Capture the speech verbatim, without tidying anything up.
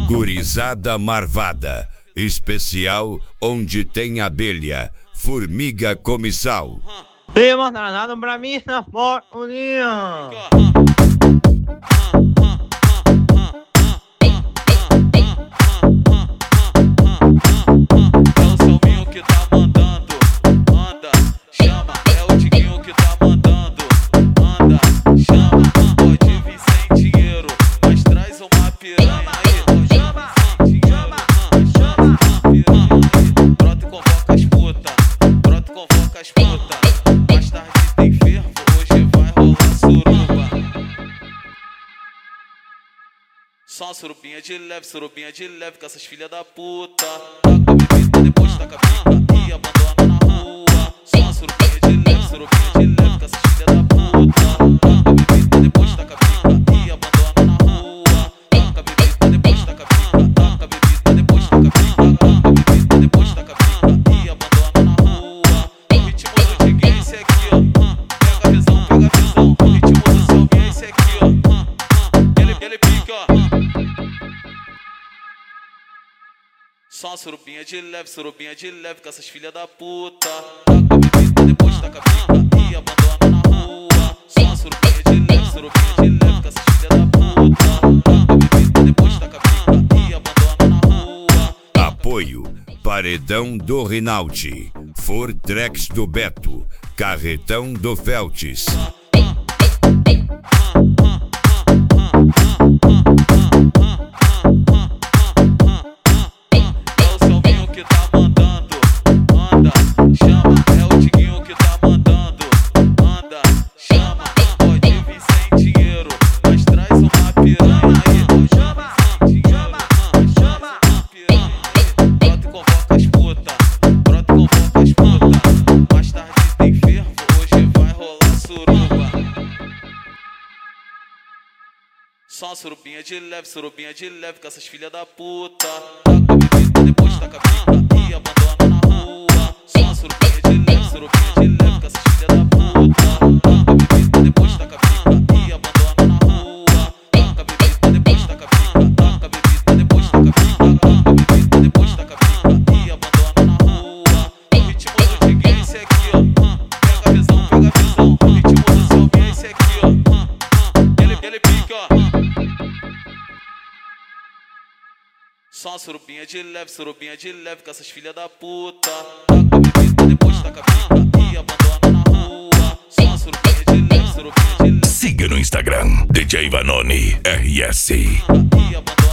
Gurizada marvada, especial onde tem abelha, formiga comissal. Tem manda nada pra mim, na porta, união. Só uma surubinha de leve, surubinha de leve com essas filhas da puta. Taca a bebida, depois taca a pica e abandona na rua. Só uma surubinha de leve, surubinha de leve com essas filhas da puta. Taca a bebida, depois taca a pica e abandona na rua. Taca a bebida, depois taca a pica. Taca a bebida, depois taca a pica. Taca a bebida, depois taca a pica e abandona na rua. O ritmo do Diguinho é esse aqui, ó. Pega a visão, pega a visão. O ritmo do Selvinho é esse aqui, ó. Ele, ele pica, ó. Só uma surubinha de leve, surubinha de leve com essas filhas da puta. Taca a bebida, depois taca a pica e abandona na rua. Só uma surubinha de leve, surubinha de leve com essas filhas da puta. Taca a bebida, depois taca a pica e abandona na rua. Apoio: Paredão do Rinaldi, Fortrex do Beto, Carretão do Feltes. Só uma surubinha de leve, surubinha de leve com essas filhas da puta. Taca a bebida, depois taca a pica e abandona na rua. Só uma surubinha de leve, surubinha de leve com essas filhas da puta. Taca a bebida, depois taca a pica e abandona na rua. Taca a bebida, depois taca a pica. Taca a bebida, depois taca a pica. Taca a bebida, depois taca a pica e abandona na rua. O ritmo do Diguinho é esse aqui, ó. Pega a visão, pega a visão. O ritmo do Selvinho é esse aqui, ó. Ele, ele pica, ó. Só uma surubinha de leve, surubinha de leve com essas filhas da puta. Taca a bebida, depois taca a pica e abandona na rua. Só uma surubinha de leve, surubinha de leve. Siga no Instagram, D J Vanoni R S. E abandona